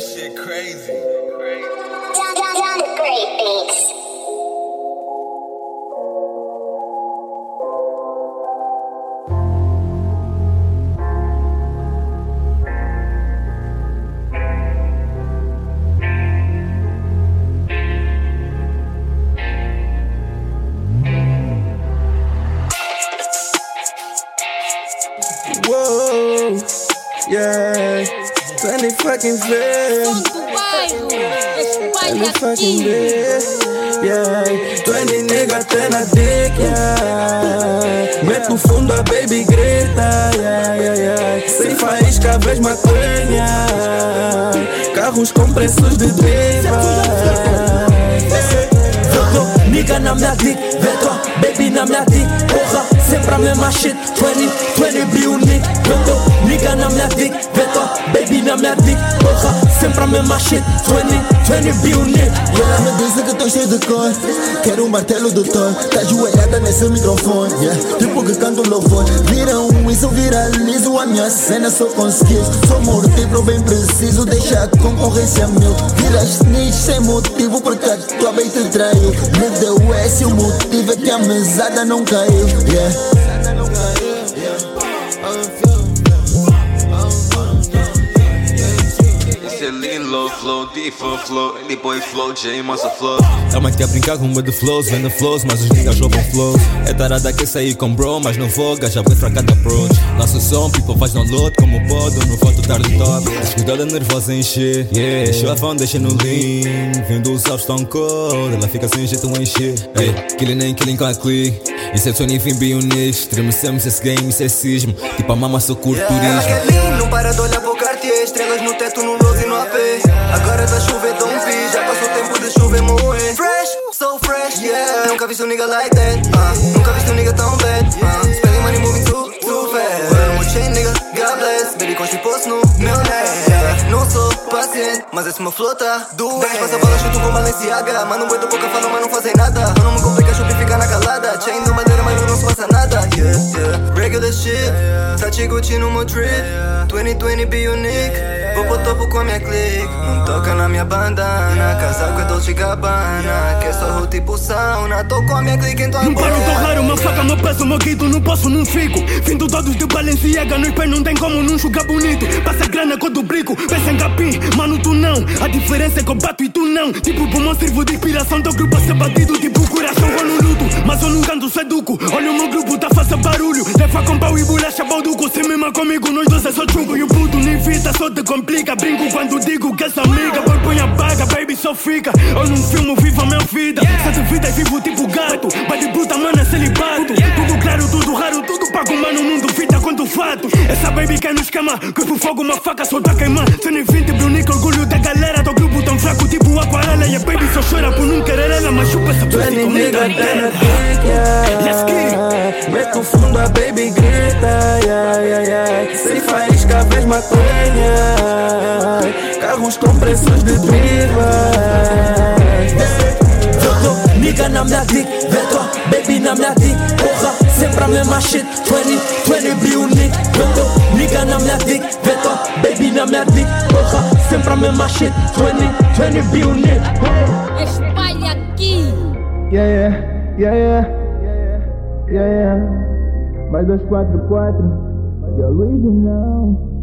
shit crazy. John Great Beats. Whoa, yeah, 20 fucking vezes. Ele fucking vezes, yeah. 20 nigga até na dick, yeah. Mete no fundo a baby grita, yeah, yeah, yeah. Sem faísca, vez maconha. Carros com preços de diva. Nigga na minha dick, vê tua baby na minha dick, porra, sempre a mesma shit, 20 bionic. Nigga na minha dick, vê tua baby na minha dick, porra, sempre a mesma shit, 20 bionic. Yeah, me disse que tô cheio de cor, quero um martelo do Thor, tá ajoelhada nesse microfone, yeah. Tipo que canto louvor, vira isso viralizo a minha cena só com skills. Sou mortífero bem preciso, deixa a concorrência mil. Vira snitch sem motivo porque a tua bem te traiu. Me deu esse, o motivo é que a mesada não caiu, yeah. Low flow, deep flow, any boy flow, J massa flow. Ela quer brincar com o de flows, vende flows, mas os niggas roubam flows. É tarada que sair com bro, mas não voga, já foi fra cada approach. Lança som, people faz download como pode, não foto tarde top. Escutada nervosa encher, yeah. Encheu a van, deixa no lean. Vendo os alvos tão cold, ela fica sem jeito a encher. Hey, killing com a clique. Isso é 20 bionics, estremecemos esse game, isso é sismo. Tipo a mama só curto turismo. Não para de olhar pro Cartier, estrelas no teto, no Rose e no AP. Agora tá chover, tão fixe, já passou o tempo de chover, moer. Fresh, so fresh, yeah. Nunca vi um nigga like that, nunca vi um nigga tão bad, spending money moving too fast. Well, chain nigga, God bless, baby constipou-se no meu neck, yeah. Não sou paciente, mas esse meu flow tá doente. Passa a bola, chuto com Balenciaga, mano, boi do boca falam, mas não fazem nada. Não me complica, chupa e fica na calada. Chain do madeira, mas não se passa nada, yeah, yeah. Regular shit, Sachi Gucci no meu trip, 20 bionic. Vou pro topo com a minha clique, não toca na minha bandana. Casaco é Dolce Gabbana, que é só tipo sauna. Tô com a minha clique, então não paro de raro, uma faca, meu peço, meu guito, não posso, não fico. Vindo todos de Balenciaga, nos pés não tem como não jogar bonito. Passa grana com duplico, pensa em capim, mano tu não. A diferença é que eu bato e tu não. Tipo pulmão sirvo de inspiração, teu grupo a ser batido. Tipo coração vou no luto, mas eu não canto seduco. Olha o meu grupo, tá fazendo barulho. Leva com pau e bolacha balduco. Se mima comigo, nós dois é só chugo. E o puto nem evita, só te complica. Brinco quando digo que essa amiga boy põe a baga, baby só fica. Eu não filmo, vivo a minha vida. Sete vidas vivo tipo gato. Vai de puta, mano, é celibato. Tudo claro, tudo raro, tudo pago, mano, mundo fita quanto fato. Essa baby quer no esquema, que por fogo uma faca só tá queimando. 120, Brunico, orgulho da galera. Teu grupo tão fraco, tipo aquarela. E a baby só chora por não querer ela, mas chupa essa pussy como nigga até na dick, yeah. Mete no fundo a baby grita, yeah, yeah, yeah. Sem faísca, vez maconha. Carros com preços de diva. Nigga na minha dick, vê tua baby na minha dick, porra, sempre a mesma shit, 20 bionic. Nigga na minha dick, vê tua baby na minha dick, porra, sempre a mesma shit, 20 bionic. Espalha aqui. Yeah, yeah. Mais 244, the original.